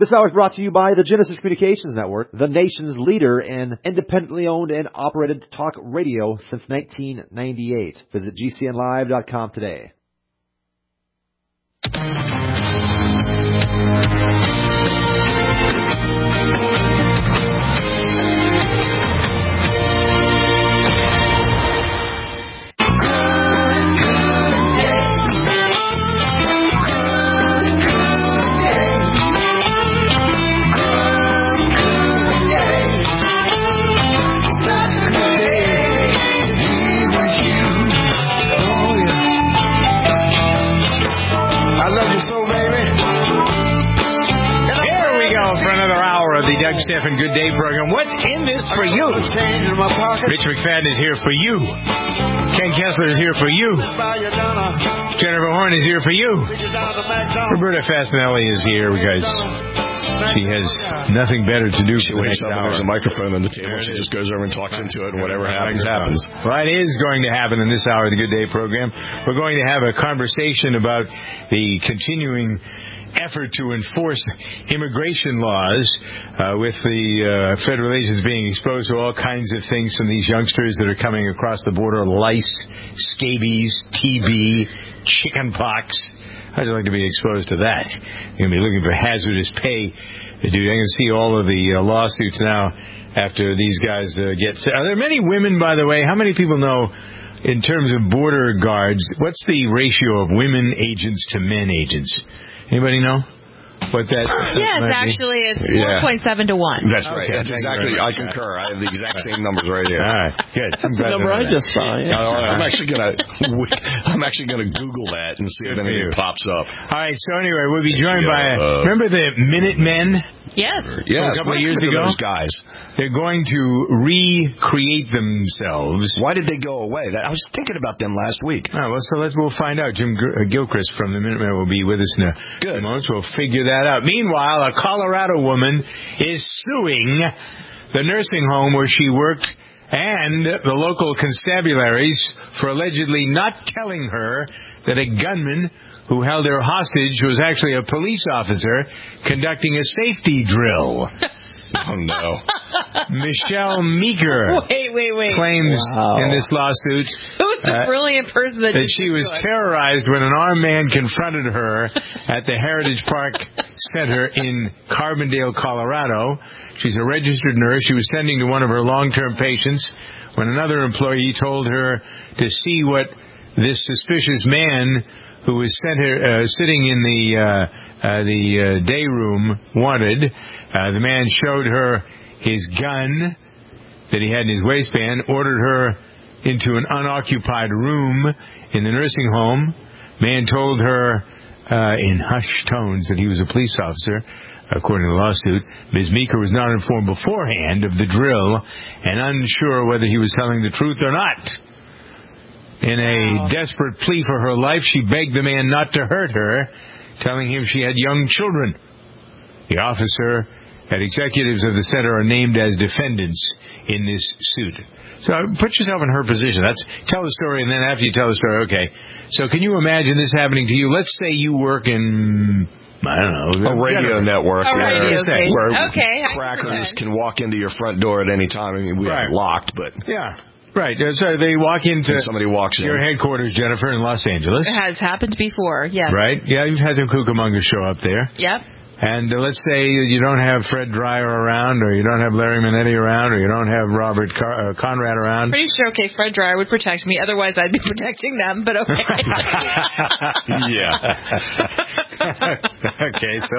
This hour is brought to you by the Genesis Communications Network, the nation's leader in independently owned and operated talk radio since 1998. Visit GCNlive.com today. Doug Stephan Good Day program. What's in this for you? Rich McFadden is here for you. Ken Kessler is here for you. Jennifer Horn is here for you. Roberta Fasanelli is here because she has nothing better to do. She wakes up and there's a microphone on the table. She just goes over and talks into it, and whatever happens. Well, it is going to happen in this hour of the Good Day program. We're going to have a conversation about the continuing effort to enforce immigration laws with the federal agents being exposed to all kinds of things from these youngsters that are coming across the border: lice, scabies, TB, chickenpox. I'd like to be exposed to that. You're going to be looking for hazardous pay. You're going to see all of the lawsuits now after these guys get... Are there many women, by the way? How many people know, in terms of border guards, what's the ratio of women agents to men agents? Anybody know what that? Yes, actually, it's 4.7 to 1. That's right. Okay, that's exactly. I concur. I have the exact same numbers right here. All right, good. That's the number I just saw. Yeah. I'm actually gonna Google that and see if anything pops up. All right. So anyway, we'll be joined by. Remember the Minutemen? Yes. Yes. A couple of years ago, those guys. They're going to recreate themselves. Why did they go away? I was thinking about them last week. Oh, well, so we'll find out. Jim Gilchrist from the Minutemen will be with us in a few moments. We'll figure that out. Meanwhile, a Colorado woman is suing the nursing home where she worked and the local constabularies for allegedly not telling her that a gunman who held her hostage was actually a police officer conducting a safety drill. Oh, no. Michelle Meeker claims in this lawsuit Who's the brilliant person that she was terrorized when an armed man confronted her at the Heritage Park Center in Carbondale, Colorado. She's a registered nurse. She was tending to one of her long-term patients when another employee told her to see what this suspicious man who was sitting in the day room wanted. The man showed her his gun that he had in his waistband, ordered her into an unoccupied room in the nursing home. Man told her in hushed tones that he was a police officer. According to the lawsuit, Ms. Meeker was not informed beforehand of the drill and unsure whether he was telling the truth or not. In a desperate plea for her life, she begged the man not to hurt her, telling him she had young children. The officer and executives of the center are named as defendants in this suit. So put yourself in her position. Tell the story, and then after you tell the story, okay. So can you imagine this happening to you? Let's say you work in, I don't know, a radio network. Where crackers can walk into your front door at any time. I mean, we have it locked, but... Yeah. Right. So they walk into somebody walks in. Your headquarters, Jennifer, in Los Angeles. It has happened before, yes. Right? Yeah, you've had some kookamongas show up there. Yep. And let's say you don't have Fred Dreyer around, or you don't have Larry Manetti around, or you don't have Robert Conrad around. Pretty sure, Fred Dreyer would protect me. Otherwise, I'd be protecting them, but okay. Yeah. Okay, so...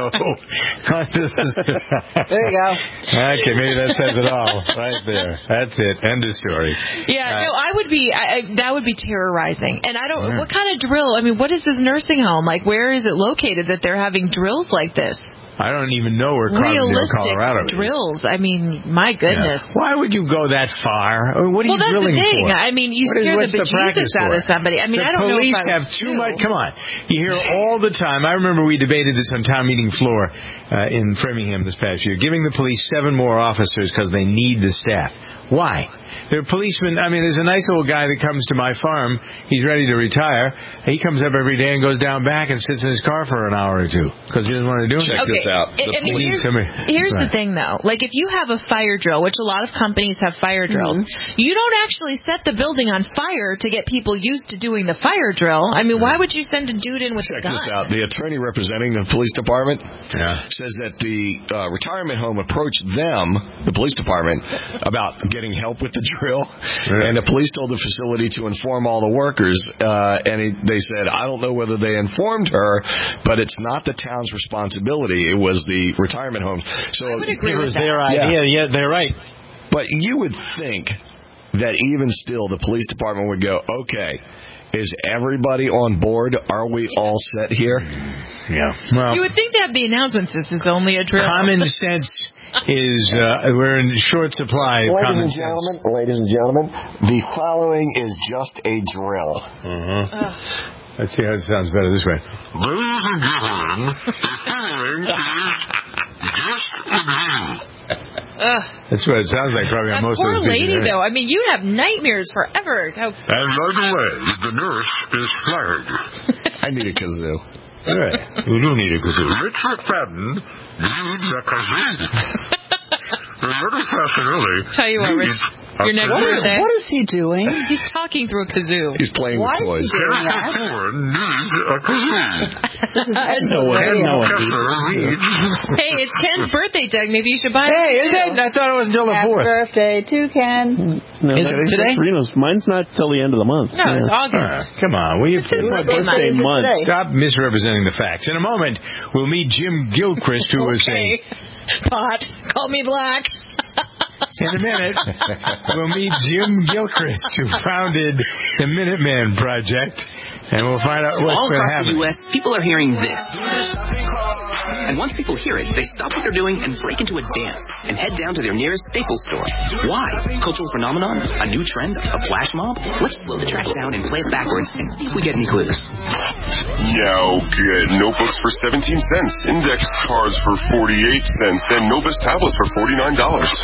There you go. Okay, maybe that says it all. Right there. That's it. End of story. Yeah, no, I would be... that would be terrorizing. And I don't... What kind of drill? I mean, what is this nursing home? Like, where is it located that they're having drills like this? I don't even know where Carbondale, Colorado is. Drills. I mean, my goodness. Yeah. Why would you go that far? What are you drilling for? Well, that's the thing. I mean, you scare the bejesus out of somebody. I mean, I don't know if the police have too much. Come on. You hear all the time. I remember we debated this on town meeting floor in Framingham this past year, giving the police 7 more officers because they need the staff. Why? There are policemen. I mean, there's a nice old guy that comes to my farm. He's ready to retire. He comes up every day and goes down back and sits in his car for an hour or two because he doesn't want to do Check anything. this out. Here's the thing, though. Like, if you have a fire drill, which a lot of companies have fire drills, you don't actually set the building on fire to get people used to doing the fire drill. I mean, why would you send a dude in with a gun? Check this out. The attorney representing the police department says that the retirement home approached them, the police department, about getting help with the drill, and the police told the facility to inform all the workers, and they said, I don't know whether they informed her, but it's not the town's responsibility. It was the retirement home. So I would agree with that. Their idea. Yeah, they're right. But you would think that even still the police department would go, okay, is everybody on board? Are we all set here? Yeah. Well, You would think that the announcements, this is only a drill. common sense is we're in short supply of common sense. Ladies and gentlemen, the following is just a drill. Let's see how it sounds better this way. Ladies and gentlemen, the following is just a drill. That's what it sounds like probably on That most poor of those lady, people. though. I mean, you'd have nightmares forever. And by the way, the nurse is fired. I need a kazoo. Right. You do need a kazoo. Richard Fadden needs a kazoo. Roberto Fascinelli Tell you what, Rich, needs a your next kazoo. birthday. What is he doing? He's talking through a kazoo. He's playing Why with toys. is he doing that? Kessler needs a kazoo. I have no idea. Kessler needs... Hey, it's Ken's birthday, Doug. Maybe you should buy Hey, it. is it? I thought it was until the Happy 4th. birthday to Ken. No, Is it today? Mine's not till the end of the month. No, it's August. Come on. Will you It's his My birthday birthday month. month. stop misrepresenting the facts? In a moment, we'll meet Jim Gilchrist, who was Okay. Pot. Call me black. in a minute, we'll meet Jim Gilchrist, who founded the Minuteman Project, and we'll find out what's All going to across happen. the U.S., people are hearing this. And once people hear it, they stop what they're doing and break into a dance and head down to their nearest Staples store. Why? Cultural phenomenon? A new trend? A flash mob? Let's slow the track down and play it backwards and see if we get any clues. Now get notebooks for 17 cents, index cards for 48 cents, and Novus tablets for $49.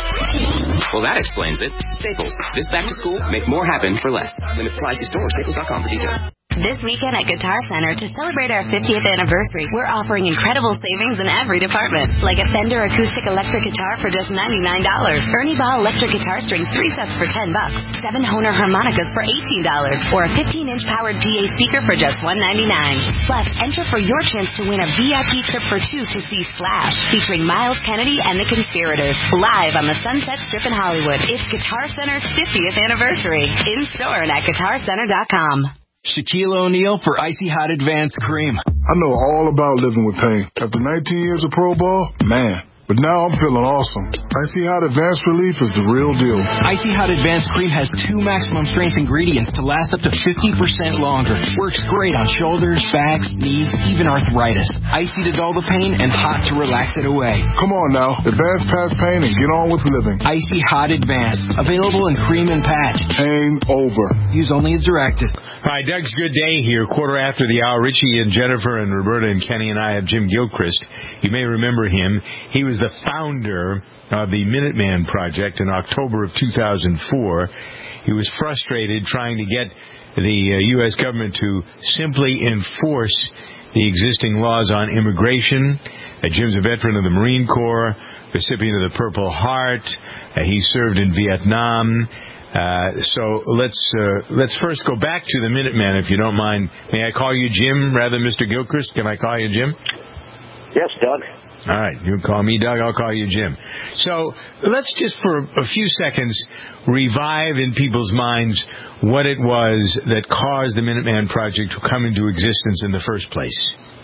Well, that explains it. Staples. This back to school, make more happen for less. Limit supplies to store staples.com for details. This weekend at Guitar Center, to celebrate our 50th anniversary, we're offering incredible savings in every department. Like a Fender acoustic electric guitar for just $99. Ernie Ball electric guitar strings, 3 sets for $10. 7 Hohner harmonicas for $18. Or a 15-inch powered PA speaker for just $199. Plus, enter for your chance to win a VIP trip for 2 to see Slash, featuring Miles Kennedy and the Conspirators, live on the Sunset Strip in Hollywood. It's Guitar Center's 50th anniversary. In store and at GuitarCenter.com. Shaquille O'Neal for Icy Hot Advanced Cream. I know all about living with pain. After 19 years of pro ball, man. But now I'm feeling awesome. Icy Hot Advanced Relief is the real deal. Icy Hot Advanced Cream has 2 maximum strength ingredients to last up to 50% longer. Works great on shoulders, backs, knees, even arthritis. Icy to dull the pain and hot to relax it away. Come on now. Advance past pain and get on with living. Icy Hot Advanced. Available in cream and patch. Pain over. Use only as directed. Hi, Doug's Good Day here, quarter after the hour. Richie and Jennifer and Roberta and Kenny and I have Jim Gilchrist. You may remember him. He was the founder of the Minuteman Project in October of 2004. He was frustrated trying to get the U.S. government to simply enforce the existing laws on immigration. Jim's a veteran of the Marine Corps, recipient of the Purple Heart. He served in Vietnam. So let's first go back to the Minuteman, if you don't mind. May I call you Jim rather than Mr. Gilchrist? Can I call you Jim? Yes, Doug. All right, you call me Doug, I'll call you Jim. So let's just for a few seconds revive in people's minds what it was that caused the Minuteman Project to come into existence in the first place.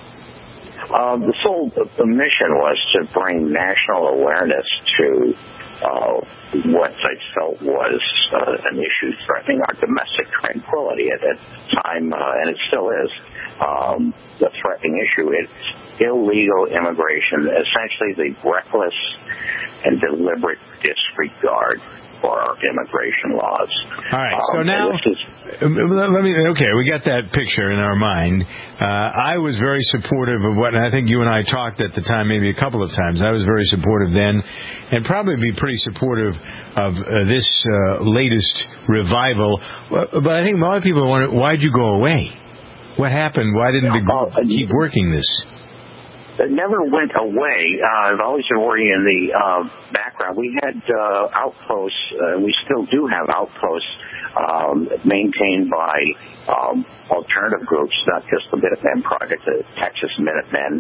The mission was to bring national awareness to what they felt was an issue threatening our domestic tranquility at that time, and it still is. The threatening issue is illegal immigration, essentially the reckless and deliberate disregard for our immigration laws. All right. So now, we got that picture in our mind. I was very supportive of what, and I think you and I talked at the time maybe a couple of times. I was very supportive then, and probably be pretty supportive of this latest revival. But I think a lot of people wonder, why'd you go away? What happened? Why didn't the group keep working this? It never went away. I've always been working in the background. We had outposts. We still do have outposts maintained by alternative groups, not just the Minuteman Project, the Texas Minutemen.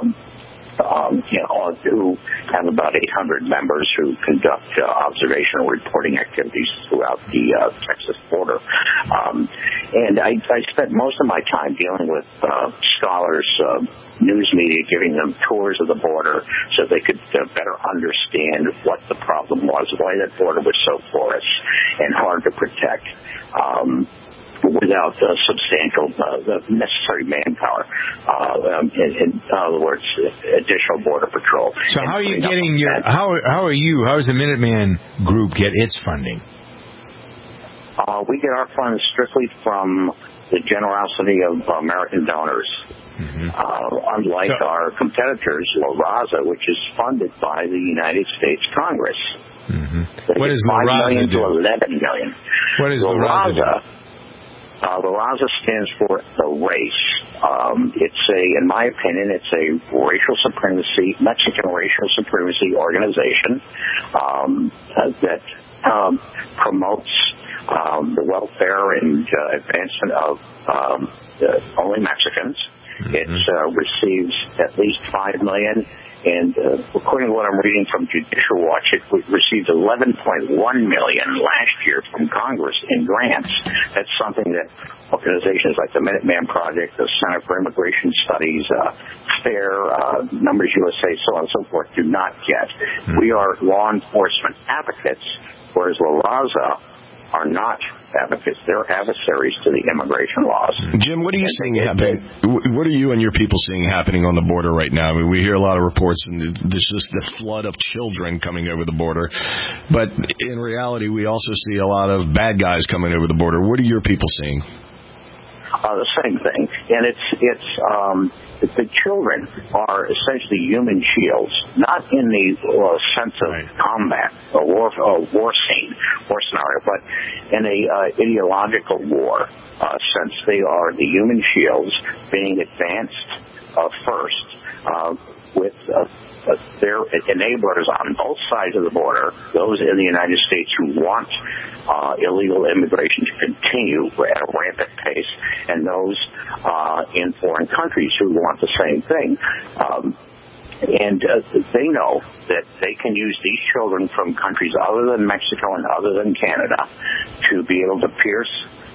Who have about 800 members who conduct observational reporting activities throughout the Texas border. And I spent most of my time dealing with scholars, news media, giving them tours of the border so they could better understand what the problem was, why that border was so porous and hard to protect. Without substantial necessary manpower. In other words, additional border patrol. So how are you getting your? How does the Minuteman group get its funding? We get our funds strictly from the generosity of American donors. Mm-hmm. Unlike our competitors, La Raza, which is funded by the United States Congress. Mm-hmm. What is La Raza? $5 million to $11 million. What is La Raza? La Raza stands for the race. In my opinion, it's a Mexican racial supremacy organization that promotes the welfare and advancement of only Mexicans. Mm-hmm. It receives at least $5 million. And according to what I'm reading from Judicial Watch, it received $11.1 million last year from Congress in grants. That's something that organizations like the Minuteman Project, the Center for Immigration Studies, FAIR, Numbers USA, so on and so forth, do not get. Mm-hmm. We are law enforcement advocates, whereas La Raza are not advocates. They're adversaries to the immigration laws. Jim, what are you seeing happening? What are you and your people seeing happening on the border right now? I mean, we hear a lot of reports, and there's just the flood of children coming over the border. But in reality, we also see a lot of bad guys coming over the border. What are your people seeing? The same thing, and the children are essentially human shields, not in the sense of combat or war scenario, but in a ideological war sense. They are the human shields being advanced first with their enablers on both sides of the border, those in the United States who want illegal immigration to continue at a rampant pace, and those in foreign countries who want the same thing. And they know that they can use these children from countries other than Mexico and other than Canada to be able to pierce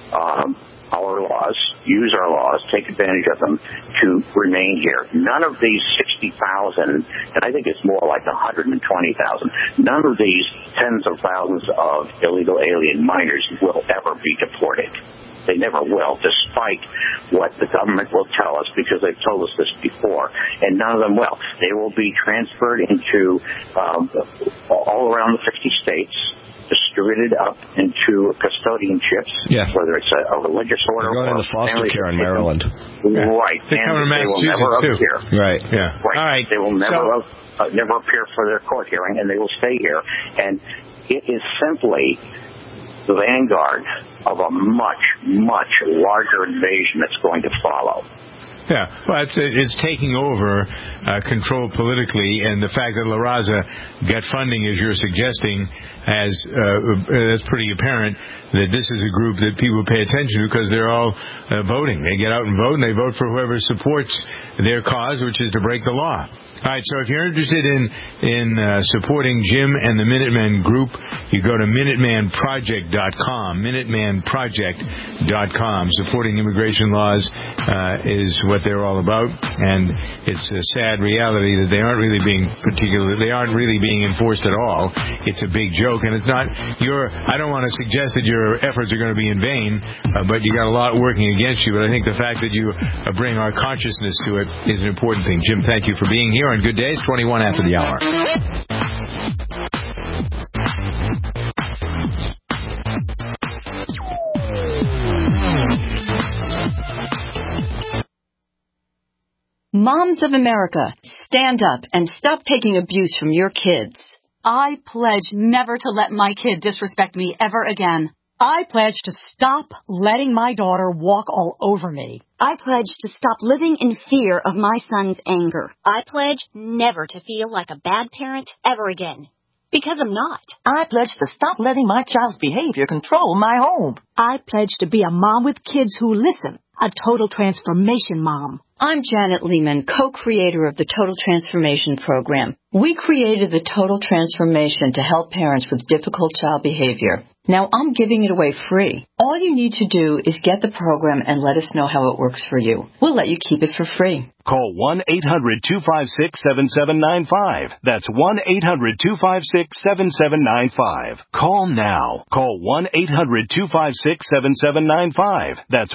our laws, use our laws, take advantage of them to remain here. None of these 60,000, and I think it's more like 120,000, none of these tens of thousands of illegal alien minors will ever be deported. They never will, despite what the government will tell us, because they've told us this before, and none of them will. They will be transferred into all around the 50 states, distributed up into custodianships, whether it's a religious order or into foster care in Maryland. Right. They come to Massachusetts too. Right. Yeah. Right. All right. They will never appear for their court hearing, and they will stay here. And it is simply the vanguard of a much, much larger invasion that's going to follow. Yeah, well, it's taking over control politically, and the fact that La Raza got funding, as you're suggesting, that's pretty apparent that this is a group that people pay attention to because they're all voting. They get out and vote, and they vote for whoever supports their cause, which is to break the law. All right, so if you're interested in supporting Jim and the Minutemen group, you go to MinutemanProject.com. MinutemanProject.com. Supporting immigration laws is what they're all about, and it's a sad reality that they aren't really being enforced at all. It's a big joke, and it's not I don't want to suggest that your efforts are going to be in vain, but you got a lot working against you. But I think the fact that you bring our consciousness to it is an important thing. Jim, thank you for being here. And good day. It's 21 after the hour. Moms of America, stand up and stop taking abuse from your kids. I pledge never to let my kid disrespect me ever again. I pledge to stop letting my daughter walk all over me. I pledge to stop living in fear of my son's anger. I pledge never to feel like a bad parent ever again. Because I'm not. I pledge to stop letting my child's behavior control my home. I pledge to be a mom with kids who listen. A total transformation mom. I'm Janet Lehman, co-creator of the Total Transformation Program. We created the Total Transformation to help parents with difficult child behavior. Now I'm giving it away free. All you need to do is get the program and let us know how it works for you. We'll let you keep it for free. Call 1-800-256-7795. That's 1-800-256-7795. Call now. Call 1-800-256-7795. That's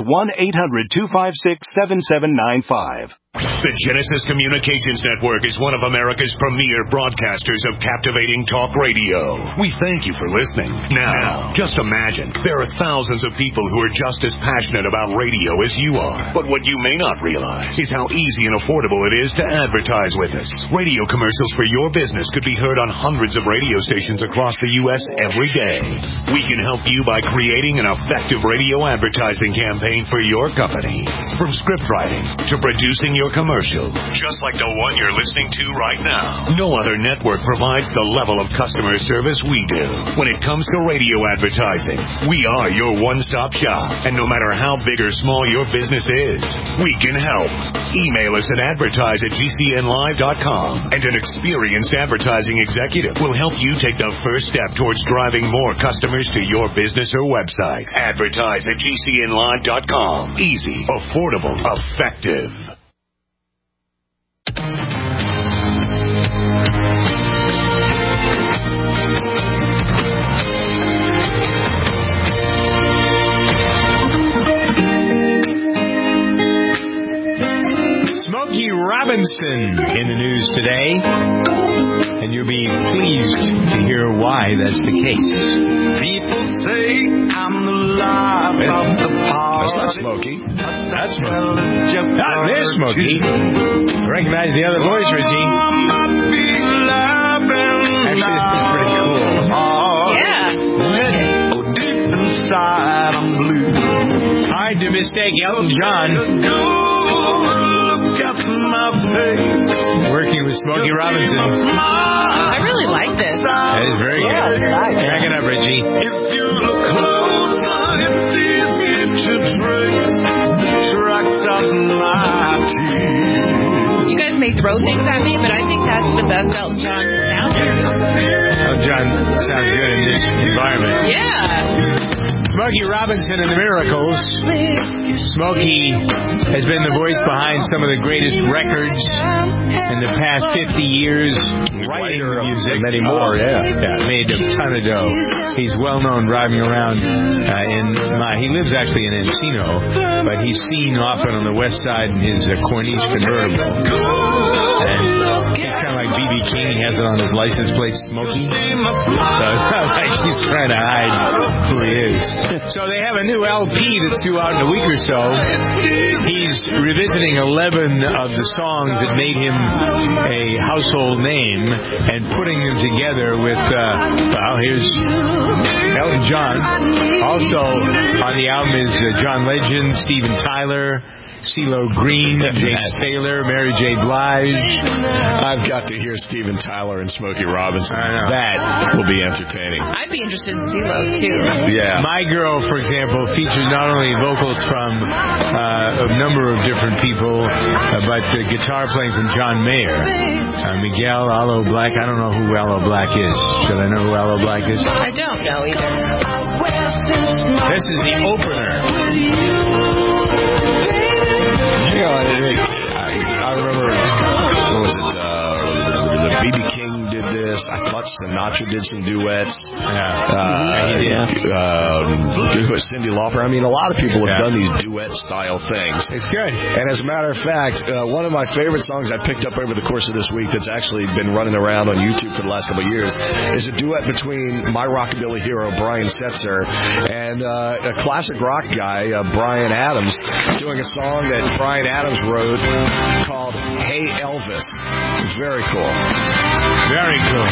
1-800-256-7795. The Genesis Communications Network is one of America's premier broadcasters of captivating talk radio. We thank you for listening. Now, just imagine, there are thousands of people who are just as passionate about radio as you are. But what you may not realize is how easy and affordable it is to advertise with us. Radio commercials for your business could be heard on hundreds of radio stations across the U.S. every day. We can help you by creating an effective radio advertising campaign for your company. From script writing to producing your commercial, just like the one you're listening to right now. No other network provides the level of customer service we do. When it comes to radio advertising, we are your one-stop shop. And no matter how big or small your business is, we can help. Email us at advertise@gcnlive.com, and an experienced advertising executive will help you take the first step towards driving more customers to your business or website. Advertise@gcnlive.com. Easy, affordable, effective. Smokey Robinson in the news today, and you'll be pleased to hear why that's the case. People say I'm the life of the party. That's not Smokey. That's Smokey. Not this Smokey. Recognize the other voice, Richie. Actually, this is pretty cool. Yeah. Oh, deep inside I'm blue. Hard to mistake Elton John. Working with Smokey Robinson. I really like this. That is very good. Nice. Back it up, Richie. If you look close, it's easy to trace tracks of my teeth. You guys may throw things at me, but I think that's the best Elton John out there. Elton John sounds good in this environment. Yeah. Smokey Robinson and the Miracles. Smokey has been the voice behind some of the greatest records in the past 50 years. Writing music. Many more, Yeah, made a ton of dough. He's well known driving around he lives actually in Encino, but he's seen often on the west side in his Corniche convertible. And he's kind of like B.B. King. He has it on his license plate, Smokey. So it's not like he's trying to hide who he is. So they have a new LP that's due out in a week or so. He's revisiting 11 of the songs that made him a household name and putting them together with, here's Elton John. Also on the album is John Legend, Steven Tyler, CeeLo Green, James Taylor, Mary J. Blige. I've got to hear Steven Tyler and Smokey Robinson. I know. That will be entertaining. I'd be interested in CeeLo, too. Yeah. My Girl, for example, features not only vocals from a number of different people, but guitar playing from John Mayer. Miguel Aloe Black. I don't know who Aloe Black is. Should I know who Aloe Black is? I don't know either. This is the opener. I remember, what was it, B.B. King did this. I thought Sinatra did some duets. He did. Cyndi Lauper. I mean, a lot of people have done these duet-style things. It's good. And as a matter of fact, one of my favorite songs I picked up over the course of this week that's actually been running around on YouTube for the last couple of years is a duet between my rockabilly hero, Brian Setzer, and a classic rock guy, Bryan Adams, doing a song that Bryan Adams wrote called Hey Elvis. It's very cool. Very cool.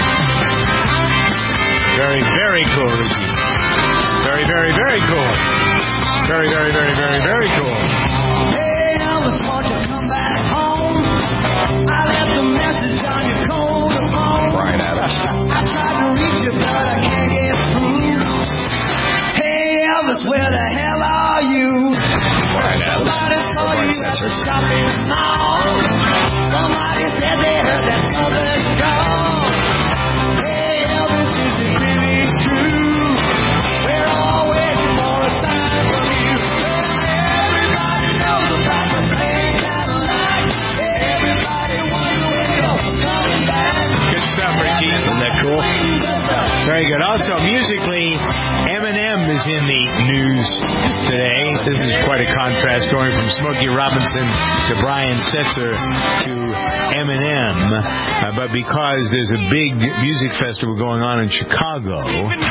Very, very cool, Ricky. Very, very, very cool. Very, very, very, very, very cool. Hey Elvis, won't you come back home? I left a message on your cold phone. Bryan Adams. I tried to reach you, but I can't get through. Hey Elvis, where the hell are you? Bryan Adams. Somebody saw you at the shopping mall. Somebody said they heard that Southern call. Hey Elvis, is it really true? We're all waiting for a sign from you. Everybody knows about the plane Cadillac. Everybody wants when you're coming back. Good stuff, Ricky. Isn't that cool? Very good. Also, musically, Eminem is in the news today. This is quite a contrast going from Smokey Robinson to Brian Setzer to Eminem. But because there's a big music festival going on in Chicago,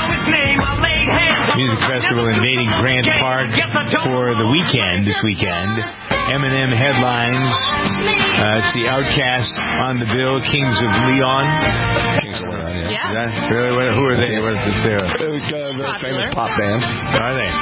music festival invading Grant Park for the weekend, this weekend, Eminem headlines. It's the Outkast on the bill, Kings of Leon. Kings of Leon, Really? Who are they? What is their very famous pop band. Are they?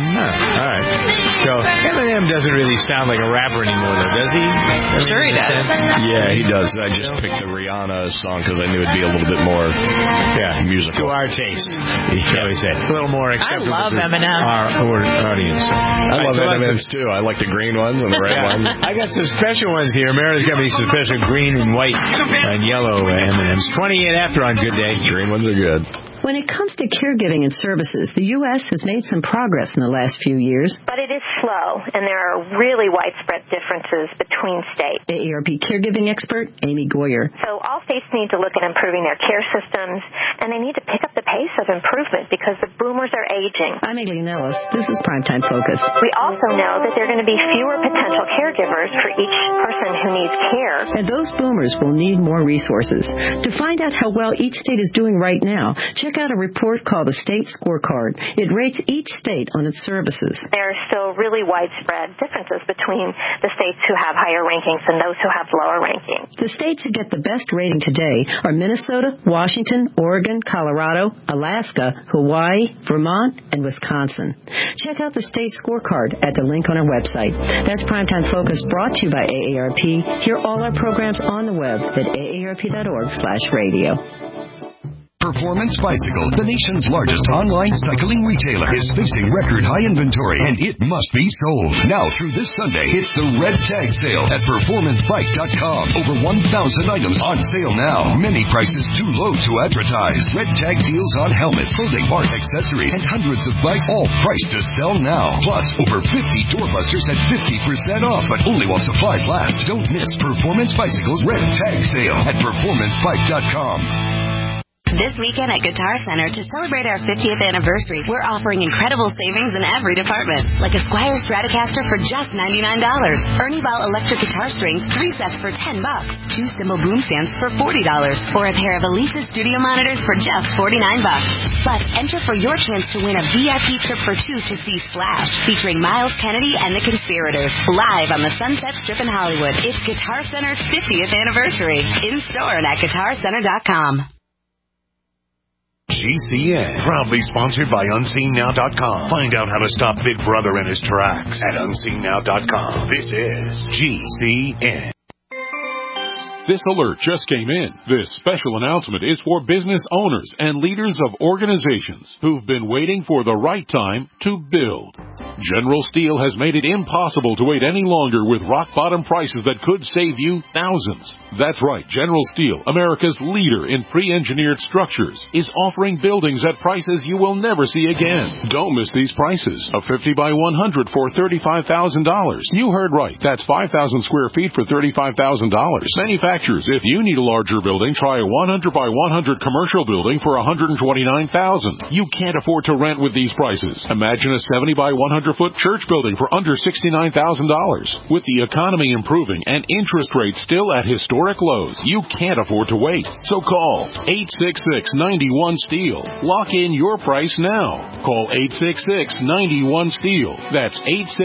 All right. So Eminem doesn't really sound like a rapper anymore, though, does he? Sure he does. Yeah, he does. I just picked the Rihanna song because I knew it'd be a little bit more musical. To our taste, shall we say. A little more acceptable I love to Eminem. our audience. I love M&M's too. I like the green ones and the red ones. I got some special ones here. Meredith's got me some special green and white and yellow M&M's. 28 after on Good Day. Green ones are good. When it comes to caregiving and services, the U.S. has made some progress in the last few years. But it is slow, and there are really widespread differences between states. AARP caregiving expert Amy Goyer. So all states need to look at improving their care systems, and they need to pick up the pace of improvement because the boomers are aging. I'm Aileen Ellis. This is Primetime Focus. We also know that there are going to be fewer potential caregivers for each person who needs care. And those boomers will need more resources. To find out how well each state is doing right now, check out a report called the State Scorecard. It rates each state on its services. There are still really widespread differences between the states who have higher rankings and those who have lower rankings. The states who get the best rating today are Minnesota, Washington, Oregon, Colorado, Alaska, Hawaii, Vermont, and Wisconsin. Check out the State Scorecard at the link on our website. That's Primetime Focus, brought to you by AARP. Hear all our programs on the web at aarp.org/radio. Performance Bicycle, the nation's largest online cycling retailer, is facing record high inventory, and it must be sold. Now through this Sunday, it's the Red Tag Sale at PerformanceBike.com. Over 1,000 items on sale now. Many prices too low to advertise. Red Tag deals on helmets, clothing, art, accessories, and hundreds of bikes, all priced to sell now. Plus, over 50 doorbusters at 50% off, but only while supplies last. Don't miss Performance Bicycle's Red Tag Sale at PerformanceBike.com. This weekend at Guitar Center, to celebrate our 50th anniversary, we're offering incredible savings in every department. Like a Squier Stratocaster for just $99. Ernie Ball electric guitar strings, 3 sets for $10. 2 cymbal boom stands for $40. Or a pair of Alesis studio monitors for just $49. Plus, enter for your chance to win a VIP trip for 2 to see Slash, featuring Miles Kennedy and the Conspirators, live on the Sunset Strip in Hollywood. It's Guitar Center's 50th anniversary. In store and at GuitarCenter.com. GCN, proudly sponsored by UnseenNow.com. Find out how to stop Big Brother in his tracks at UnseenNow.com. This is GCN. This alert just came in. This special announcement is for business owners and leaders of organizations who've been waiting for the right time to build. General Steel has made it impossible to wait any longer with rock-bottom prices that could save you thousands. That's right, General Steel, America's leader in pre-engineered structures, is offering buildings at prices you will never see again. Don't miss these prices. A 50 by 100 for $35,000. You heard right. That's 5,000 square feet for $35,000. Manufactured manufacturers. If you need a larger building, try a 100 by 100 commercial building for $129,000. You can't afford to rent with these prices. Imagine a 70 by 100 foot church building for under $69,000. With the economy improving and interest rates still at historic lows, you can't afford to wait. So call 866-91-STEEL. Lock in your price now. Call 866-91-STEEL. That's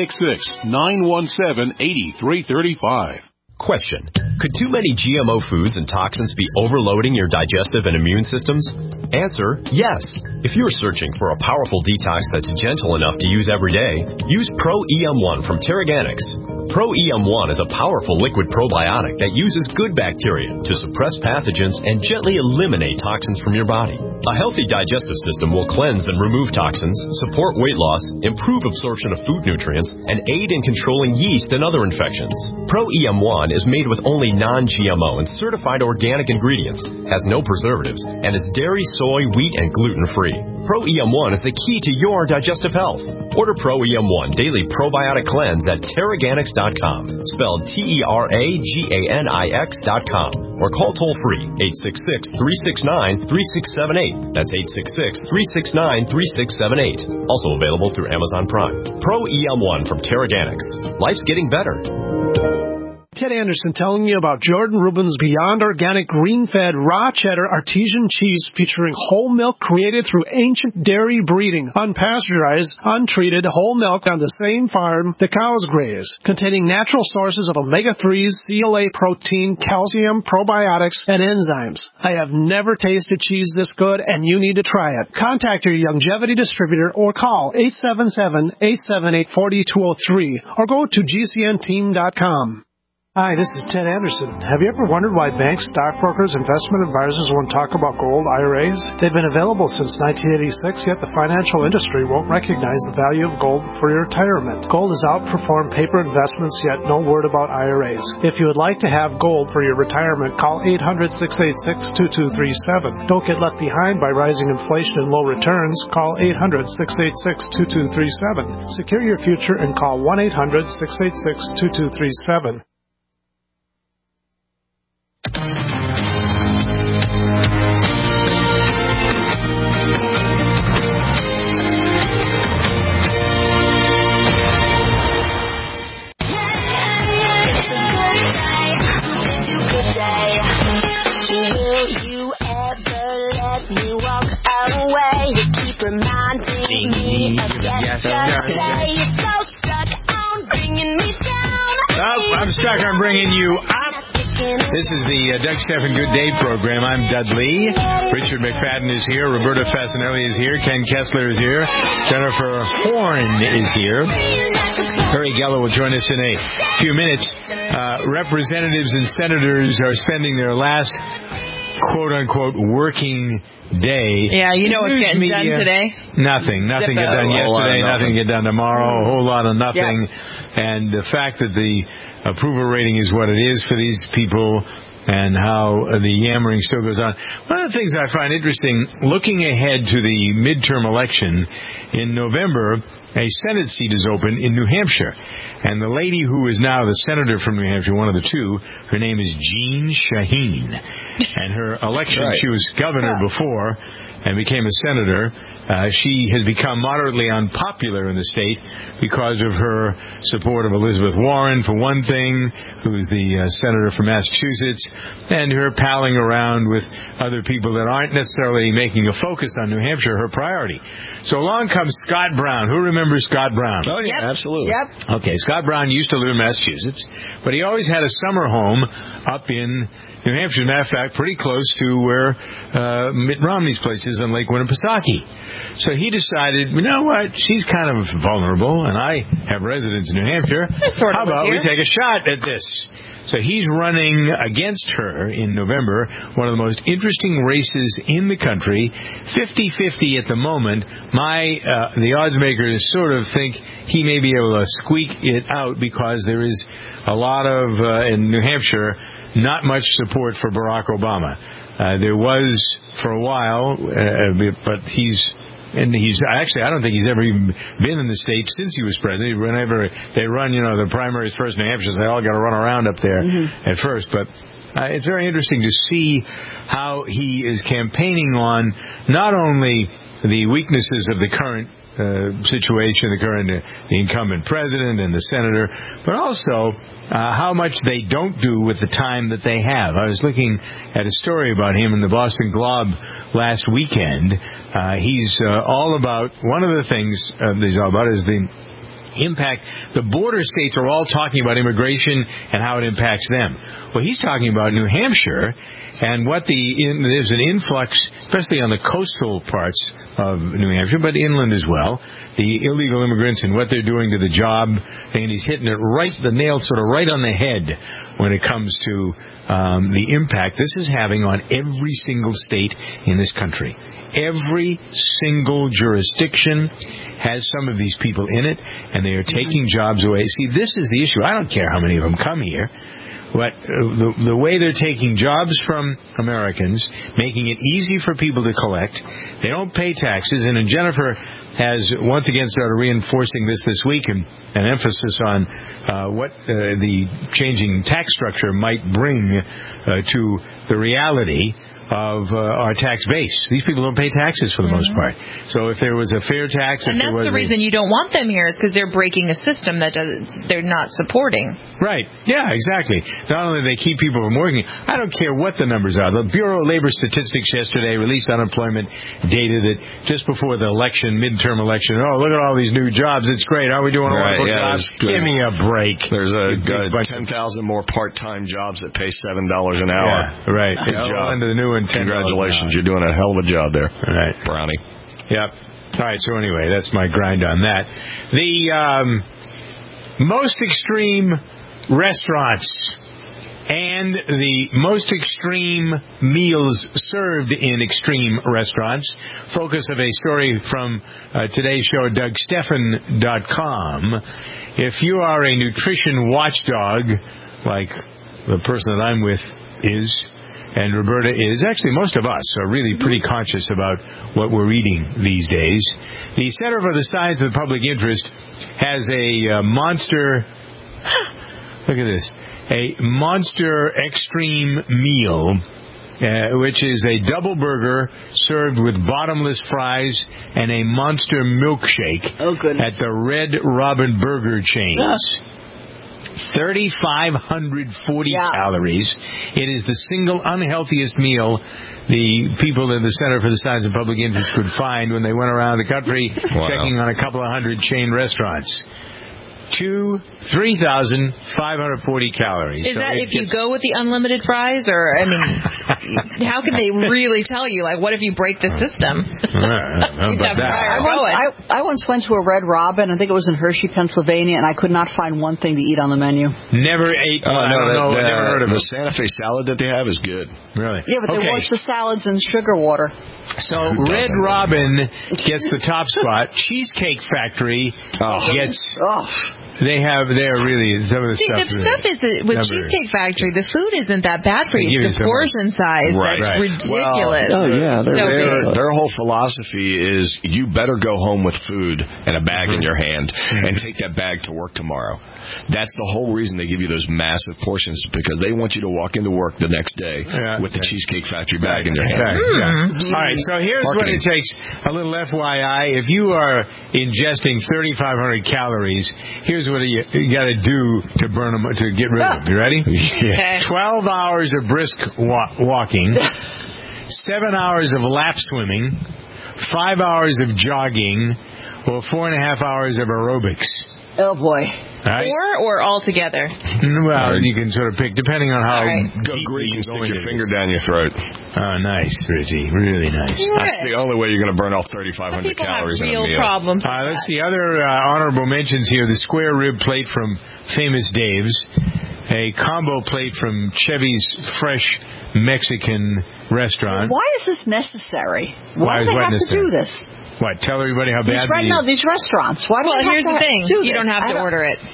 866-917-8335. Question. Could too many GMO foods and toxins be overloading your digestive and immune systems? Answer, yes. If you're searching for a powerful detox that's gentle enough to use every day, use Pro-EM1 from Terraganics. Pro-EM1 is a powerful liquid probiotic that uses good bacteria to suppress pathogens and gently eliminate toxins from your body. A healthy digestive system will cleanse and remove toxins, support weight loss, improve absorption of food nutrients, and aid in controlling yeast and other infections. Pro-EM1 is made with only non-GMO and certified organic ingredients, has no preservatives, and is dairy, soy, wheat, and gluten-free. Pro-EM1 is the key to your digestive health. Order Pro-EM1 Daily Probiotic Cleanse at Terraganics.com, spelled Terraganix.com, or call toll-free 866-369-3678. That's 866-369-3678. Also available through Amazon Prime. Pro-EM1 from Terraganics. Life's getting better. Ted Anderson telling you about Jordan Rubin's Beyond Organic Green-Fed Raw Cheddar Artesian Cheese featuring whole milk created through ancient dairy breeding, unpasteurized, untreated whole milk on the same farm the cows graze, containing natural sources of omega-3s, CLA protein, calcium, probiotics, and enzymes. I have never tasted cheese this good, and you need to try it. Contact your Longevity distributor or call 877-878-4203 or go to gcnteam.com. Hi, this is Ted Anderson. Have you ever wondered why banks, stockbrokers, investment advisors won't talk about gold IRAs? They've been available since 1986, yet the financial industry won't recognize the value of gold for your retirement. Gold has outperformed paper investments, yet no word about IRAs. If you would like to have gold for your retirement, call 800-686-2237. Don't get left behind by rising inflation and low returns. Call 800-686-2237. Secure your future and call 1-800-686-2237. Reminding me of yesterday. You're so stuck on bringing me down. Oh, I'm stuck on bringing you up. This is the Doug Stephan Good Day program. I'm Dudley. Richard McFadden is here. Roberta Fasanelli is here. Ken Kessler is here. Jennifer Horn is here. Harry Geller will join us in a few minutes. Representatives and senators are spending their last quote-unquote working day. Yeah, you know what's getting done today? Nothing. Nothing get done yesterday. Nothing get done tomorrow. A whole lot of nothing. Yep. And the fact that the approval rating is what it is for these people and how the yammering still goes on. One of the things I find interesting, looking ahead to the midterm election in November, a Senate seat is open in New Hampshire. And the lady who is now the senator from New Hampshire, one of the two, her name is Jean Shaheen. And her election, she was governor before and became a senator. She has become moderately unpopular in the state because of her support of Elizabeth Warren, for one thing, who is the senator from Massachusetts, and her palling around with other people that aren't necessarily making a focus on New Hampshire her priority. So along comes Scott Brown. Who remembers Scott Brown? Oh, yeah, absolutely. Yep. Okay, Scott Brown used to live in Massachusetts, but he always had a summer home up in New Hampshire. As a matter of fact, pretty close to where Mitt Romney's place is on Lake Winnipesaukee. So he decided, you know what, she's kind of vulnerable, and I have residence in New Hampshire. How about we take a shot at this? So he's running against her in November, one of the most interesting races in the country, 50-50 at the moment. The odds makers sort of think he may be able to squeak it out because there is a lot of, in New Hampshire, not much support for Barack Obama. There was for a while, but he's I don't think he's ever even been in the state since he was president. Whenever they run, the primaries first in New Hampshire, they all got to run around up there at first. But it's very interesting to see how he is campaigning on not only the weaknesses of the current situation, the current incumbent president and the senator, but also how much they don't do with the time that they have. I was looking at a story about him in the Boston Globe last weekend. He's all about, one of the things that he's all about is the impact. The border states are all talking about immigration and how it impacts them. Well, he's talking about New Hampshire and what there's an influx, especially on the coastal parts of New Hampshire, but inland as well, the illegal immigrants and what they're doing to the job thing. And he's hitting it the nail sort of right on the head when it comes to the impact this is having on every single state in this country. Every single jurisdiction has some of these people in it, and they are taking jobs away. See, this is the issue. I don't care how many of them come here. But the way they're taking jobs from Americans, making it easy for people to collect, they don't pay taxes. And Jennifer has once again started reinforcing this week, and an emphasis on what the changing tax structure might bring to the reality of our tax base. These people don't pay taxes for the most part. So if there was a fair tax... And that's the reason you don't want them here, is because they're breaking a system that they're not supporting. Right. Yeah, exactly. Not only do they keep people from working, I don't care what the numbers are. The Bureau of Labor Statistics yesterday released unemployment data that just before the election, midterm election, look at all these new jobs. It's great. Aren't we doing wonderful jobs? Give me a break. There's 10,000 more part-time jobs that pay $7 an hour. Yeah, right. Good job. Into the new one. Congratulations. You're doing a hell of a job there. All right. Brownie. Yep. All right, so anyway, that's my grind on that. The most extreme restaurants and the most extreme meals served in extreme restaurants. Focus of a story from today's show at DougStephan.com. If you are a nutrition watchdog, like the person that I'm with is, and Roberta is, actually most of us are really pretty conscious about what we're eating these days. The Center for the Science of Public Interest has a monster, look at this, a monster extreme meal, which is a double burger served with bottomless fries and a monster milkshake at the Red Robin Burger chains. 3,540 calories. It is the single unhealthiest meal the people in the Center for the Science of Public Interest could find when they went around the country checking on a couple of hundred chain restaurants. 3,540 calories. Is that if you go with the unlimited fries? Or, I mean, how can they really tell you? Like, what if you break the system? I once went to a Red Robin, I think it was in Hershey, Pennsylvania, and I could not find one thing to eat on the menu. Never ate. I never heard of it. The Santa Fe salad that they have is good. Really? Yeah, but they wash the salads in sugar water. So Red Robin gets the top spot. Cheesecake Factory gets... They're really some of the stuff. The stuff is with Cheesecake Factory. The food isn't that bad for you. The portion size that's ridiculous. Well, their whole philosophy is you better go home with food and a bag in your hand and take that bag to work tomorrow. That's the whole reason they give you those massive portions, because they want you to walk into work the next day with the Cheesecake Factory bag in your hand. All right, so here's what it takes. A little FYI: if you are ingesting 3,500 calories, here's what you got to do to burn them, to get rid of them. You ready? 12 hours of brisk walking, 7 hours of lap swimming, 5 hours of jogging, or 4.5 hours of aerobics. Oh boy. Right? Or all together? Well, you can sort of pick, depending on how go Greek and stick your finger down your throat. Oh, nice, Richie. Really nice. That's the only way you're going to burn off 3,500 calories in a meal. Problems. Let's see. Other honorable mentions here. The square rib plate from Famous Dave's. A combo plate from Chevy's Fresh Mexican Restaurant. Why is this necessary? Why do they have to do this? What, tell everybody how bad these restaurants. Why do here's the thing. You don't have to order it.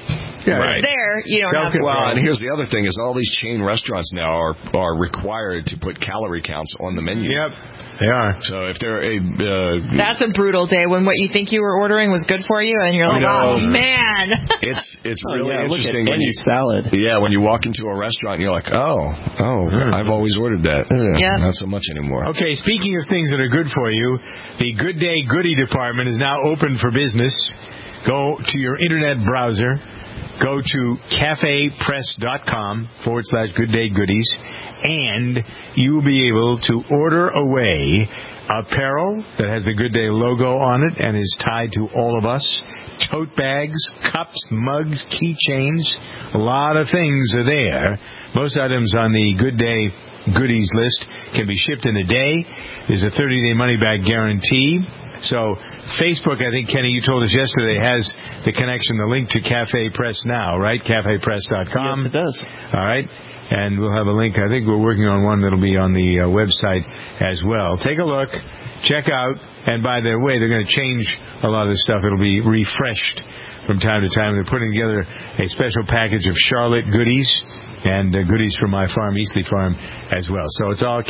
Right. There, you don't have to. Well, and here's the other thing: is all these chain restaurants now are required to put calorie counts on the menu. Yep, they are. So if they're that's a brutal day when what you think you were ordering was good for you, and you're like, oh man. It's really interesting look at any salad. Yeah, when you walk into a restaurant, you're like, I've always ordered that. Not so much anymore. Okay, speaking of things that are good for you, the Good Day Goodie Department is now open for business. Go to your internet browser. Go to cafepress.com/gooddaygoodies, and you will be able to order away apparel that has the Good Day logo on it and is tied to all of us. Tote bags, cups, mugs, keychains, a lot of things are there. Most items on the Good Day goodies list can be shipped in a day. There's a 30-day money-back guarantee. So Facebook, I think, Kenny, you told us yesterday, has the connection, the link to Cafe Press now, right? cafepress.com. Yes, it does. All right. And we'll have a link. I think we're working on one that'll be on the website as well. Take a look. Check out. And by the way, they're going to change a lot of this stuff. It'll be refreshed from time to time. They're putting together a special package of Charlotte goodies and goodies from my farm, Eastleigh Farm, as well. So it's all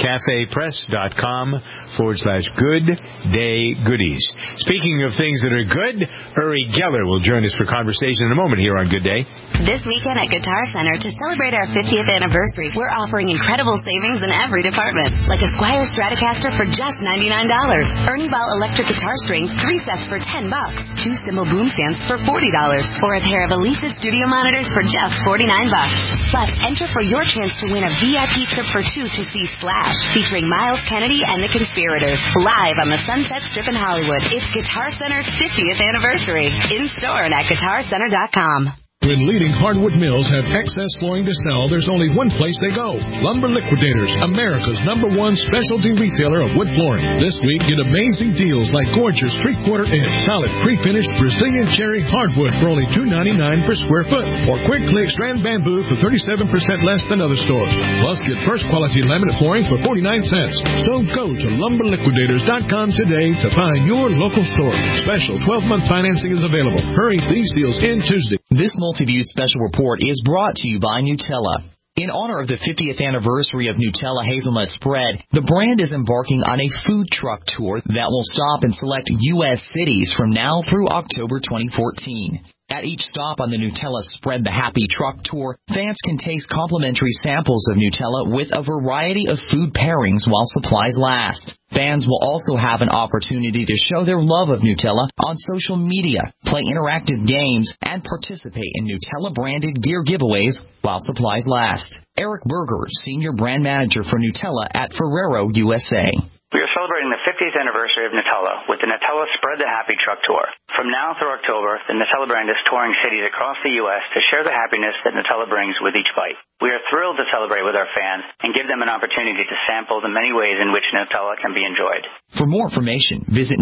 cafepress.com/good-day-goodies. Speaking of things that are good, Uri Geller will join us for conversation in a moment here on Good Day. This weekend at Guitar Center, to celebrate our 50th anniversary, we're offering incredible savings in every department, like a Squier Stratocaster for just $99, Ernie Ball electric guitar strings, 3 sets for $10, 2 cymbal boom stands for $40, or a pair of Elisa studio monitors for just $49. Plus, enter for your chance to win a VIP trip for 2 to see Splash, featuring Miles Kennedy and the Conspirators, live on the Sunset Strip in Hollywood. It's Guitar Center's 50th anniversary. In store and at GuitarCenter.com. When leading hardwood mills have excess flooring to sell, there's only one place they go. Lumber Liquidators, America's #1 specialty retailer of wood flooring. This week, get amazing deals like gorgeous 3/4 inch solid pre-finished Brazilian cherry hardwood for only $2.99 per square foot, or quick click strand bamboo for 37% less than other stores. Plus, get first quality laminate flooring for 49 cents. So go to lumberliquidators.com today to find your local store. Special 12-month financing is available. Hurry, these deals end Tuesday. This Multiview special report is brought to you by Nutella. In honor of the 50th anniversary of Nutella Hazelnut Spread, the brand is embarking on a food truck tour that will stop in select U.S. cities from now through October 2014. At each stop on the Nutella Spread the Happy Truck Tour, fans can taste complimentary samples of Nutella with a variety of food pairings while supplies last. Fans will also have an opportunity to show their love of Nutella on social media, play interactive games, and participate in Nutella-branded gear giveaways while supplies last. Eric Berger, Senior Brand Manager for Nutella at Ferrero USA. We are celebrating the 50th anniversary of Nutella with the Nutella Spread the Happy Truck Tour. From now through October, the Nutella brand is touring cities across the U.S. to share the happiness that Nutella brings with each bite. We are thrilled to celebrate with our fans and give them an opportunity to sample the many ways in which Nutella can be enjoyed. For more information, visit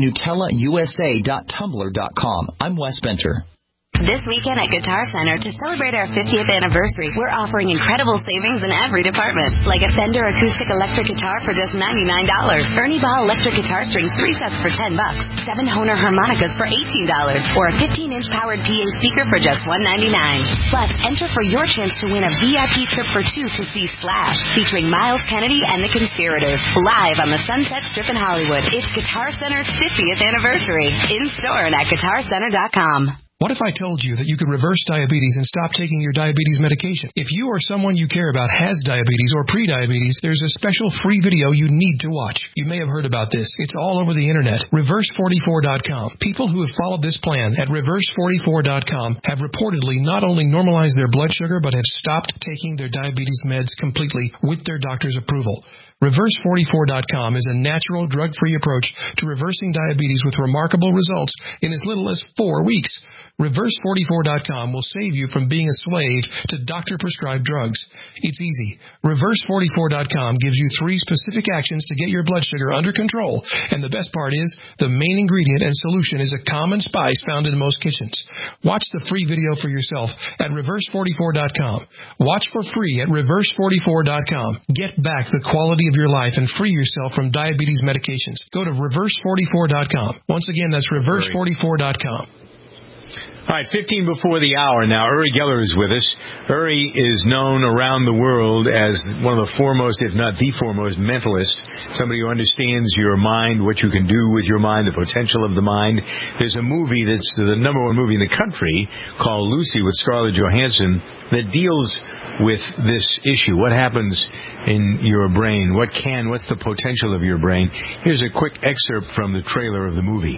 NutellaUSA.tumblr.com. I'm Wes Benter. This weekend at Guitar Center, to celebrate our 50th anniversary, we're offering incredible savings in every department, like a Fender acoustic electric guitar for just $99, Ernie Ball electric guitar strings, 3 sets for $10, 7 Hohner harmonicas for $18, or a 15-inch powered PA speaker for just $199. Plus, enter for your chance to win a VIP trip for 2 to see Splash, featuring Miles Kennedy and the Conspirators, live on the Sunset Strip in Hollywood. It's Guitar Center's 50th anniversary. In store and at GuitarCenter.com. What if I told you that you could reverse diabetes and stop taking your diabetes medication? If you or someone you care about has diabetes or prediabetes, there's a special free video you need to watch. You may have heard about this. It's all over the internet. Reverse44.com. People who have followed this plan at Reverse44.com have reportedly not only normalized their blood sugar, but have stopped taking their diabetes meds completely with their doctor's approval. Reverse44.com is a natural, drug-free approach to reversing diabetes with remarkable results in as little as 4 weeks. Reverse44.com will save you from being a slave to doctor-prescribed drugs. It's easy. Reverse44.com gives you 3 specific actions to get your blood sugar under control. And the best part is, the main ingredient and solution is a common spice found in most kitchens. Watch the free video for yourself at Reverse44.com. Watch for free at Reverse44.com. Get back the quality of your life and free yourself from diabetes medications. Go to Reverse44.com. Once again, that's Reverse44.com. All right, 15 before the hour now. Uri Geller is with us. Uri is known around the world as one of the foremost, if not the foremost, mentalist, somebody who understands your mind, what you can do with your mind, the potential of the mind. There's a movie that's the number one movie in the country called Lucy with Scarlett Johansson that deals with this issue. What happens in your brain? What's the potential of your brain? Here's a quick excerpt from the trailer of the movie.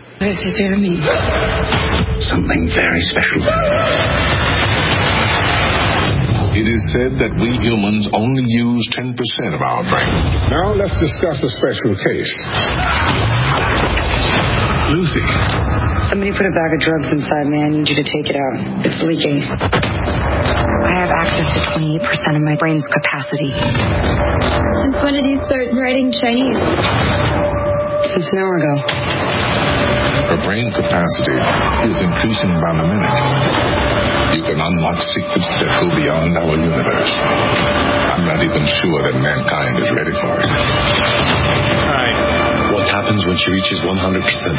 Something very special. It is said that we humans only use 10% of our brain. Now let's discuss a special case. Lucy. Somebody put a bag of drugs inside me. I need you to take it out. It's leaking. I have access to 28% of my brain's capacity. Since when did you start writing Chinese? Since an hour ago. Her brain capacity is increasing by the minute. You can unlock secrets that go beyond our universe. I'm not even sure that mankind is ready for it. All right. What happens when she reaches 100%?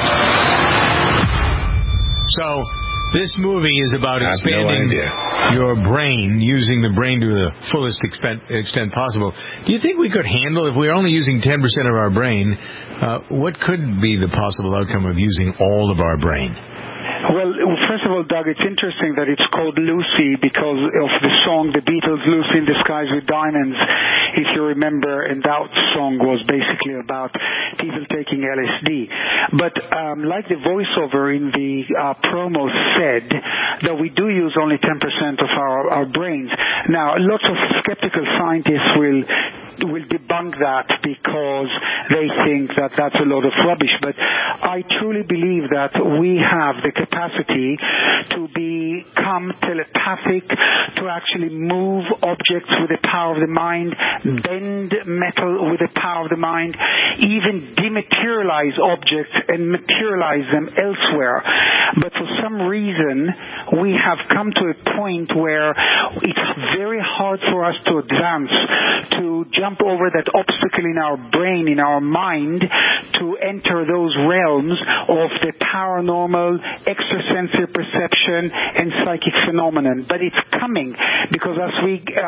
So, this movie is about expanding your brain, using the brain to the fullest extent possible. Do you think we could handle, if we're only using 10% of our brain, what could be the possible outcome of using all of our brain? Well, first of all, Doug, it's interesting that it's called Lucy because of the song The Beatles' Lucy in the Skies with Diamonds, if you remember, and that song was basically about people taking LSD. But like the voiceover in the promo said, that we do use only 10% of our brains. Now, lots of skeptical scientists will debunk that because they think that that's a lot of rubbish. But I truly believe that we have the capacity to become telepathic, to actually move objects with the power of the mind, bend metal with the power of the mind, even dematerialize objects and materialize them elsewhere. But for some reason, we have come to a point where it's very hard for us to advance, to jump over that obstacle in our brain, in our mind, to enter those realms of the paranormal, extrasensory perception, and psychic phenomenon. But it's coming because as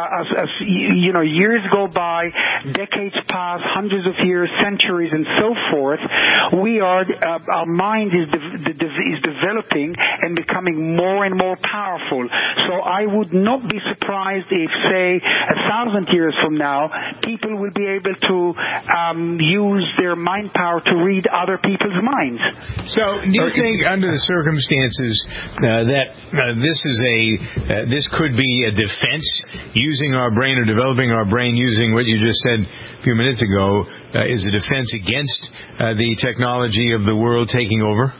years go by, decades pass, hundreds of years, centuries, and so forth, our mind is developing and becoming more and more powerful. So I would not be surprised if, say, 1,000 years from now, people will be able to use their mind power to read other people's minds. So, do you think, under the circumstances, that this could be a defense, using our brain or developing our brain using what you just said a few minutes ago, is a defense against the technology of the world taking over?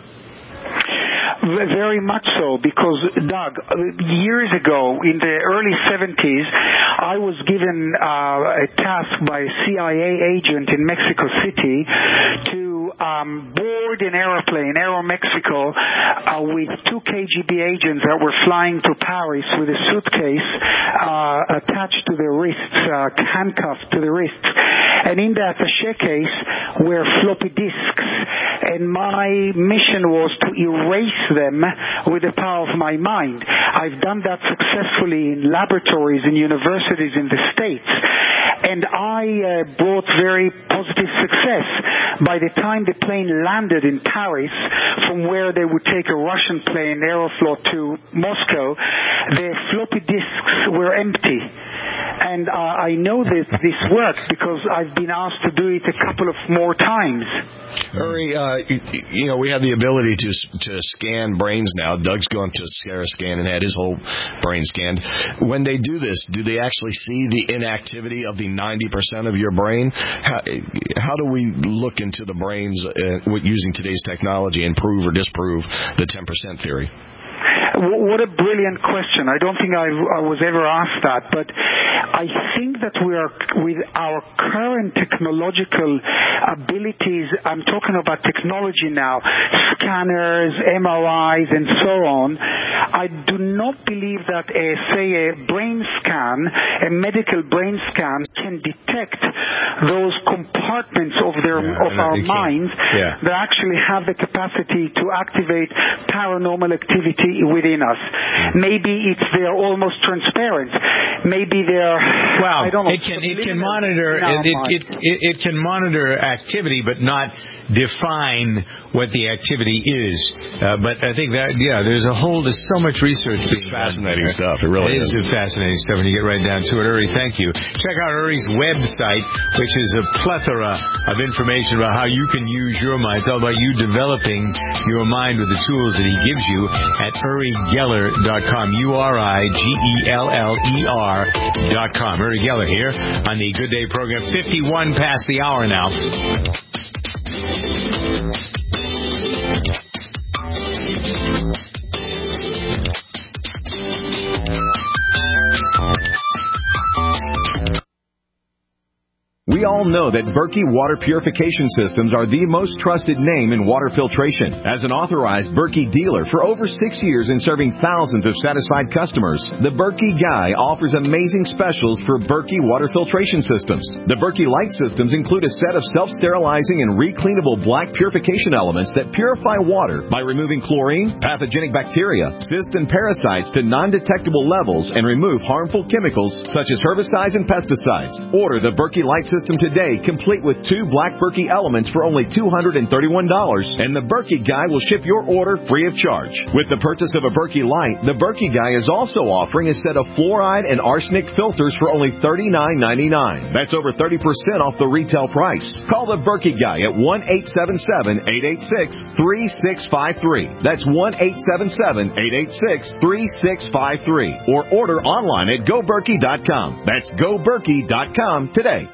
Very much so, because, Doug, years ago, in the early 70s, I was given a task by a CIA agent in Mexico City to board an aeroplane, Aeromexico, with 2 KGB agents that were flying to Paris with a suitcase attached to their wrists, handcuffed to the wrists. And in the attaché case were floppy disks. And my mission was to erase them with the power of my mind. I've done that successfully in laboratories and universities in the States. And I brought very positive success. By the time the plane landed in Paris, from where they would take a Russian plane, Aeroflot, to Moscow, the floppy disks were empty. And I know that this worked because I've been asked to do it a couple of more times. Uri, we have the ability to scan brains now. Doug's gone to a scan and had his whole brain scanned. When they do this, do they actually see the inactivity of the 90% of your brain? How do we look into the brains using today's technology and prove or disprove the 10% theory? What a brilliant question. I don't think I was ever asked that. But I think that we are, with our current technological abilities, I'm talking about technology now, scanners, MRIs, and so on, I do not believe that, say, a brain scan, a medical brain scan, can detect those compartments of our minds that actually have the capacity to activate paranormal activity within us. Maybe they're almost transparent. Maybe they're I don't know. It can monitor it can monitor activity, but not define what the activity is. But I think that there's so much research. It's fascinating stuff. It really is. It is fascinating stuff when you get right down to it. Uri, thank you. Check out Uri's website, which is a plethora of information about how you can use your mind. It's all about you developing your mind with the tools that he gives you at UriGeller.com. UriGeller.com. Uri Geller here on the Good Day program. 51 past the hour now. We all know that Berkey Water Purification Systems are the most trusted name in water filtration. As an authorized Berkey dealer for over 6 years and serving thousands of satisfied customers, the Berkey Guy offers amazing specials for Berkey water filtration systems. The Berkey Light systems include a set of self-sterilizing and recleanable black purification elements that purify water by removing chlorine, pathogenic bacteria, cysts, and parasites to non-detectable levels and remove harmful chemicals such as herbicides and pesticides. Order the Berkey Light system today, complete with 2 black Berkey elements for only $231, and the Berkey Guy will ship your order free of charge. With the purchase of a Berkey Light, the Berkey Guy is also offering a set of fluoride and arsenic filters for only $39.99. That's over 30% off the retail price. Call the Berkey Guy at 1-877-886-3653. That's 1-877-886-3653. Or order online at GoBerkey.com. That's GoBerkey.com today.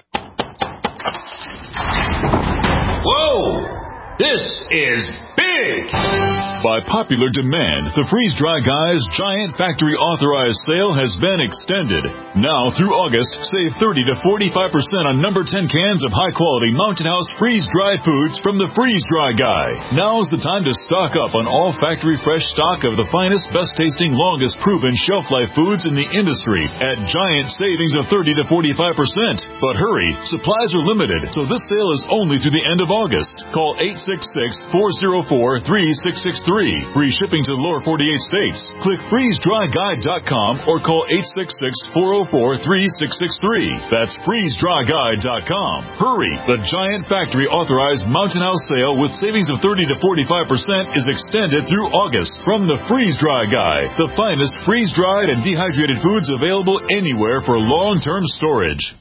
Whoa! This is big! By popular demand, the Freeze-Dry Guy's giant factory authorized sale has been extended. Now through August, save 30 to 45% on number 10 cans of high-quality Mountain House freeze-dry foods from the Freeze-Dry Guy. Now's the time to stock up on all factory fresh stock of the finest, best-tasting, longest-proven shelf-life foods in the industry at giant savings of 30 to 45%. But hurry, supplies are limited, so this sale is only through the end of August. Call 866-404-3663. Free shipping to the lower 48 states. Click freezedryguide.com or call 866-404-3663. That's freezedryguide.com. Hurry! The giant factory authorized Mountain House sale with savings of 30 to 45% is extended through August from the Freeze-Dry Guy, the finest freeze-dried and dehydrated foods available anywhere for long-term storage.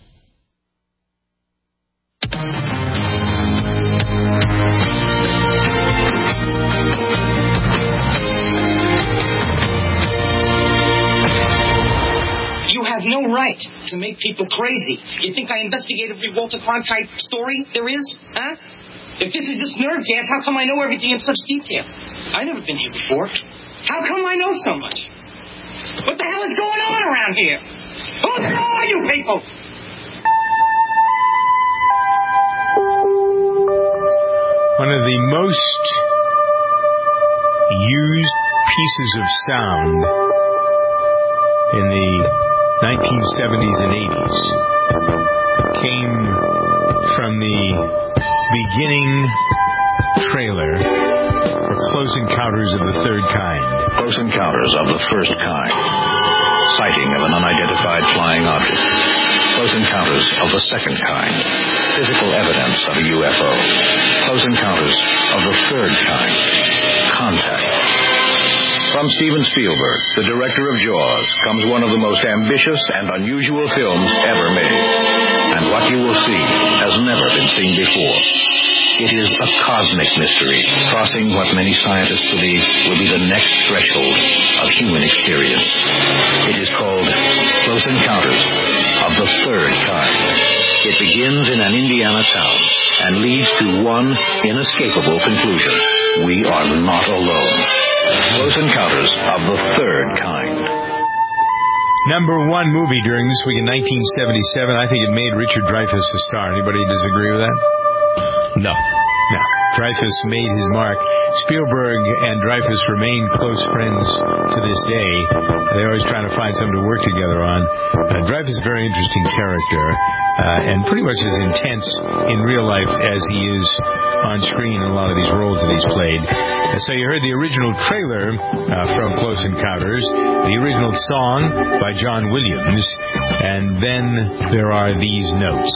No right to make people crazy. You think I investigate every Walter Cronkite story there is? Huh? If this is just nerve gas, how come I know everything in such detail? I've never been here before. How come I know so much? What the hell is going on around here? Who are you people? One of the most used pieces of sound in the 1970s and 80s came from the beginning trailer for Close Encounters of the Third Kind. Close Encounters of the First Kind. Sighting of an unidentified flying object. Close Encounters of the Second Kind. Physical evidence of a UFO. Close Encounters of the Third Kind. Contact. From Steven Spielberg, the director of Jaws, comes one of the most ambitious and unusual films ever made. And what you will see has never been seen before. It is a cosmic mystery, crossing what many scientists believe will be the next threshold of human experience. It is called Close Encounters of the Third Kind. It begins in an Indiana town and leads to one inescapable conclusion. We are not alone. Close Encounters of the Third Kind. number one movie during this week in 1977. I think it made Richard Dreyfuss a star. Anybody disagree with that? No. No. Dreyfuss made his mark. Spielberg and Dreyfuss remain close friends to this day. They're always trying to find something to work together on. Dreyfuss is a very interesting character, and pretty much as intense in real life as he is on screen in a lot of these roles that he's played. And so you heard the original trailer from Close Encounters, the original song by John Williams, and then there are these notes.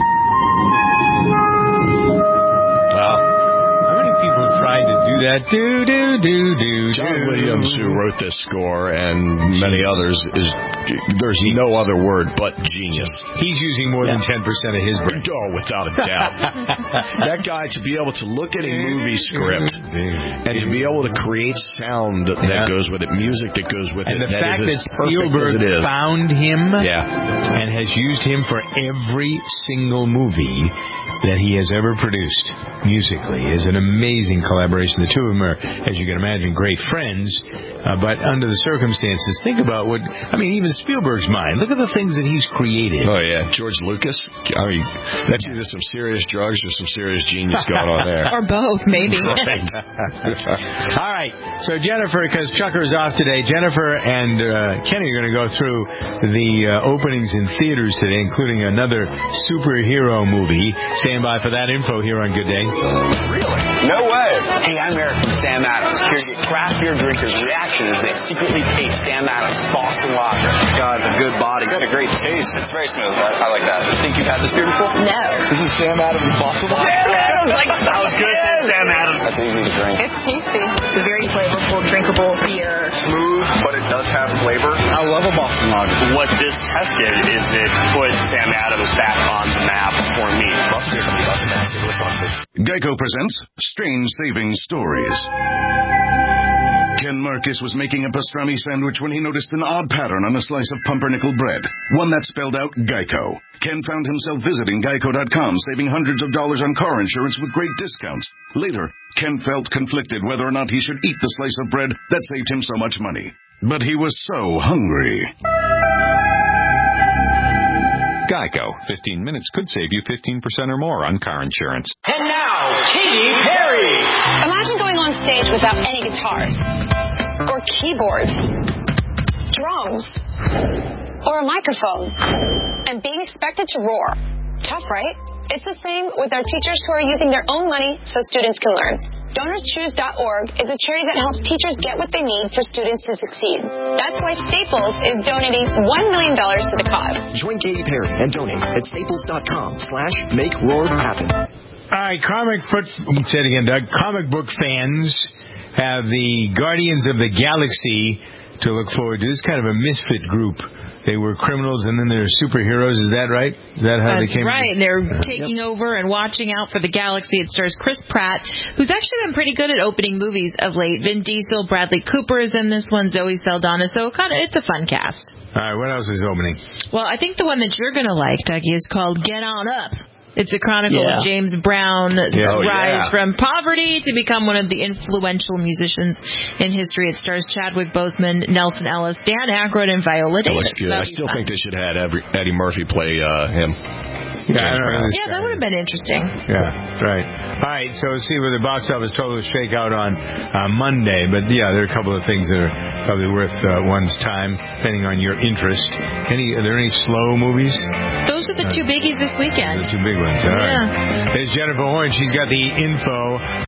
Tried to do that. John Williams, who wrote this score and many others, there's no other word but genius. He's using more than 10% of his brain. Oh, without a doubt. That guy, to be able to look at a movie script and to be able to create sound that goes with it, music that goes with it. And the fact that Spielberg found him and has used him for every single movie that he has ever produced musically is an amazing collaboration. The two of them are, as you can imagine, great friends, but under the circumstances, think about even Spielberg's mind. Look at the things that he's created. Oh, yeah. George Lucas, I mean, that's either some serious drugs or some serious genius going on there. Or both, maybe. Right. All right. So Jennifer, because Chucker's off today, Jennifer and Kenny are going to go through the openings in theaters today, including another superhero movie. Stand by for that info here on Good Day. Really? No way. Hey, I'm Eric from Sam Adams, here to get craft beer drinkers' reaction as they secretly taste Sam Adams Boston Lager. It's got a good body. It's got a great taste. It's very smooth. I like that. You think you've had this beer before? No. This is Sam Adams Boston Lager. Sam Adams! Like, that was good. Sam Adams. That's easy to drink. It's tasty. It's a very flavorful, drinkable beer. Smooth, but it does have flavor. I love a Boston Lager. What this test did is it put Sam Adams back on the map for me. Geico presents Strange Savings Stories. Ken Marcus was making a pastrami sandwich when he noticed an odd pattern on a slice of pumpernickel bread, one that spelled out Geico. Ken found himself visiting Geico.com, saving hundreds of dollars on car insurance with great discounts. Later, Ken felt conflicted whether or not he should eat the slice of bread that saved him so much money. But he was so hungry. Geico. 15 minutes could save you 15% or more on car insurance. And now, Katy Perry. Imagine going on stage without any guitars, or keyboards, drums, or a microphone, and being expected to roar. Tough, right? It's the same with our teachers who are using their own money so students can learn. DonorsChoose.org is a charity that helps teachers get what they need for students to succeed. That's why Staples is donating $1 million to the cause. Join Katy Perry and donate at staples.com/make-roar-happen. All right, comic book fans have the Guardians of the Galaxy to look forward to. This is kind of a misfit group. They were criminals, and then they're superheroes. Is that right? Is that how they came? That's right. They're taking over and watching out for the galaxy. It stars Chris Pratt, who's actually been pretty good at opening movies of late. Vin Diesel, Bradley Cooper is in this one, Zoe Saldana. So it's a fun cast. All right. What else is opening? Well, I think the one that you're going to like, Dougie, is called Get On Up. It's a chronicle of James Brown's rise from poverty to become one of the influential musicians in history. It stars Chadwick Boseman, Nelson Ellis, Dan Aykroyd, and Viola Davis. Looks good. I still think they should have had Eddie Murphy play him. Yeah, that would have been interesting. Yeah, right. All right, so let's see where the box office totals shake out on Monday. But, yeah, there are a couple of things that are probably worth one's time, depending on your interest. Are there any slow movies? Those are the two biggies this weekend. The two big ones. All right. There's Jennifer Horn. She's got the info.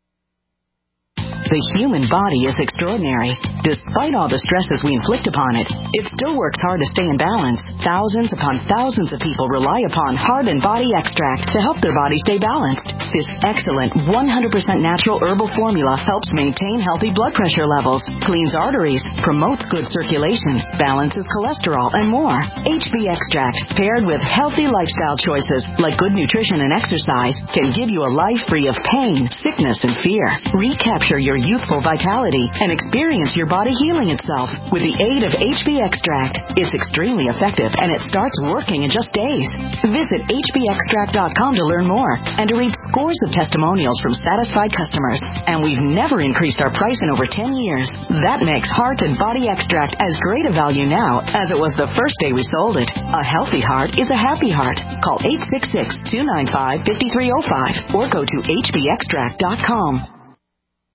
The human body is extraordinary. Despite all the stresses we inflict upon it, it still works hard to stay in balance. Thousands upon thousands of people rely upon Heart and Body Extract to help their body stay balanced. This excellent 100% natural herbal formula helps maintain healthy blood pressure levels, cleans arteries, promotes good circulation, balances cholesterol, and more. HB Extract, paired with healthy lifestyle choices like good nutrition and exercise, can give you a life free of pain, sickness, and fear. Recapture your your youthful vitality and experience your body healing itself with the aid of HB Extract. It's extremely effective and it starts working in just days. Visit hbextract.com to learn more and to read scores of testimonials from satisfied customers. And we've never increased our price in over 10 years. That makes Heart and Body Extract as great a value now as it was the first day we sold it. A healthy heart is a happy heart. Call 866-295-5305 or go to hbextract.com.